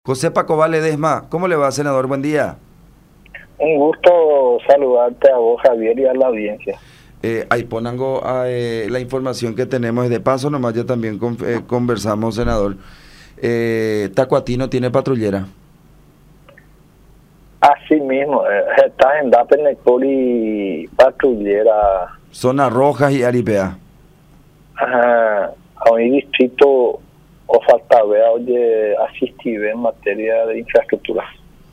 José Paco Ledesma, ¿cómo le va, senador? Buen día. Un gusto saludarte a vos, Javier, y a la audiencia. Ahí ponango la información que tenemos. De paso, nomás ya también conversamos, senador. Tacuatí no tiene patrullera. Así mismo, está en Dapenecpoli patrullera. Zona Rojas y Aripea. A un distrito o falta ver, oye, asistir en materia de infraestructura.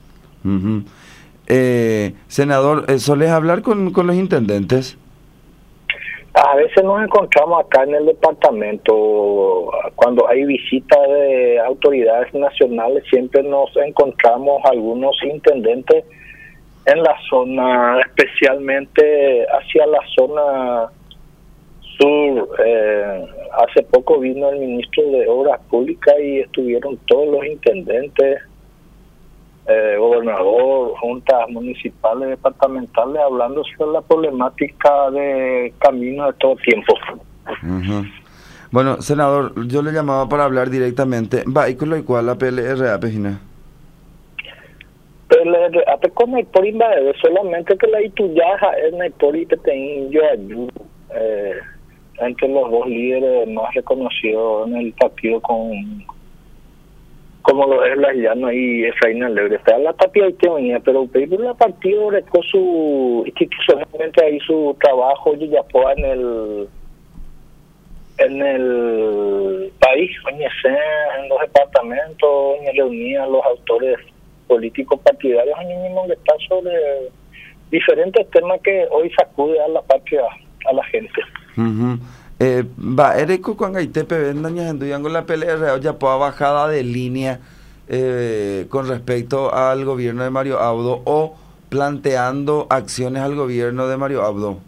Senador, ¿solés hablar con los intendentes? A veces nos encontramos acá en el departamento, cuando hay visitas de autoridades nacionales, siempre nos encontramos algunos intendentes en la zona, especialmente hacia la zona sur. Hace poco vino el ministro de Obras Públicas y estuvieron todos los intendentes, gobernador, juntas municipales, departamentales, hablando sobre la problemática de camino de todo tiempo. Bueno, senador, yo le llamaba para hablar directamente. Va, ¿y con lo cual la PLRA, Pejina? PLRA, con el por invadir, solamente que la Ituyaja es el por y que tengo yo ayudo, entre los dos líderes más reconocidos en el partido como lo es la Llano y Efraín Alegre. Está la tapia y tenía, pero la partido recó su institucionalmente ahí su trabajo y ya fue en el país, en los departamentos, reunía a los autores políticos partidarios, mismo que está sobre diferentes temas que hoy sacude a la patria, a la gente. Va, Ereco con Gaitepe vendañas en la PLRA ya por bajada de línea con respecto al gobierno de Mario Abdo o planteando acciones al gobierno de Mario Abdo.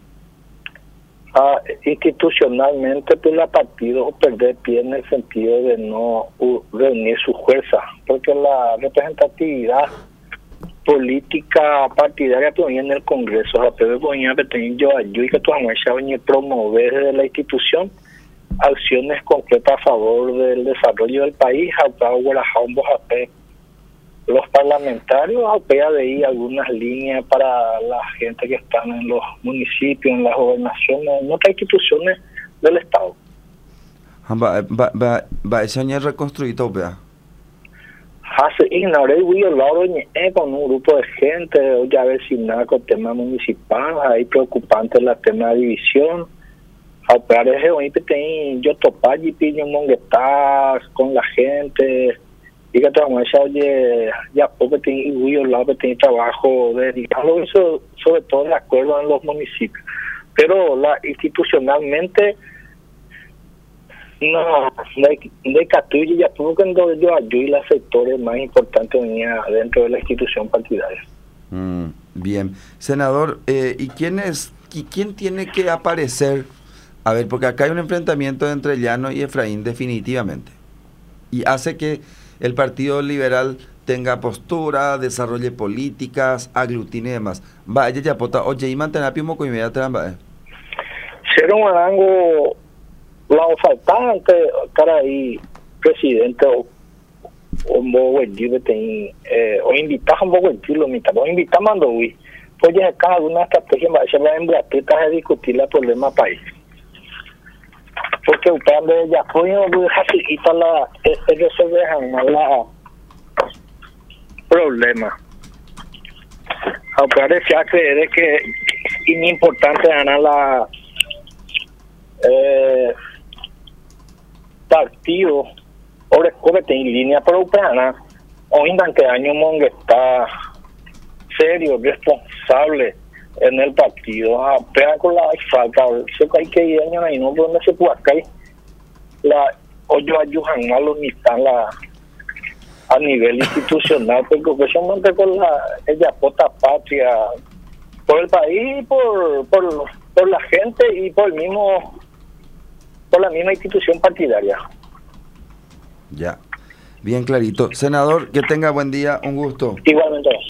Institucionalmente, pues la partido perder pie en el sentido de no reunir su fuerza, porque la representatividad política partidaria que en el Congreso, a Pedro Boña, que yo ayudo y que tú has promover desde la institución acciones concretas a favor del desarrollo del país, los parlamentarios, de ahí algunas líneas para la gente que están en los municipios, en las gobernaciones, en otras instituciones del Estado. Va ese año reconstruido, vea. Hace ignoré con un grupo de gente, ya vecinal con temas municipales, ahí preocupante la tema de división. Parece hoy que yo topar y piño monguetas con la gente y que trabajo ya poco tiene trabajo dedicado eso, sobre todo de acuerdo en los municipios, pero institucionalmente no de Catuya ya poco cuando yo ayudo los sectores más importantes dentro de la institución partidaria. Bien, senador, ¿y quién tiene que aparecer? A ver, porque acá hay un enfrentamiento entre Llano y Efraín definitivamente, y hace que el Partido Liberal tenga postura, desarrolle políticas, aglutine y demás. Va, ella ya pota, oye, y mantener pimo con inmediata tramba. Ser un arango, la faltante, cara ahí, presidente o un poco o invitar un poco el tiro, o invitar mando, pues ya cada una estrategia se va a embratetas a discutir el problema país. Porque el plan de ella fue resolver la problema. Aunque se creer que es importante ganar la partido o descúbrete en línea pero ganar o indan que año monge está serio, responsable en el partido, pega con la falta, sé que hay que ir y no donde se puede acá o yo ayudan a los ni están a nivel institucional, porque especialmente con ella pota patria por el país, por la gente y por la misma institución partidaria. Ya, bien clarito. Senador, que tenga buen día, un gusto. Igualmente.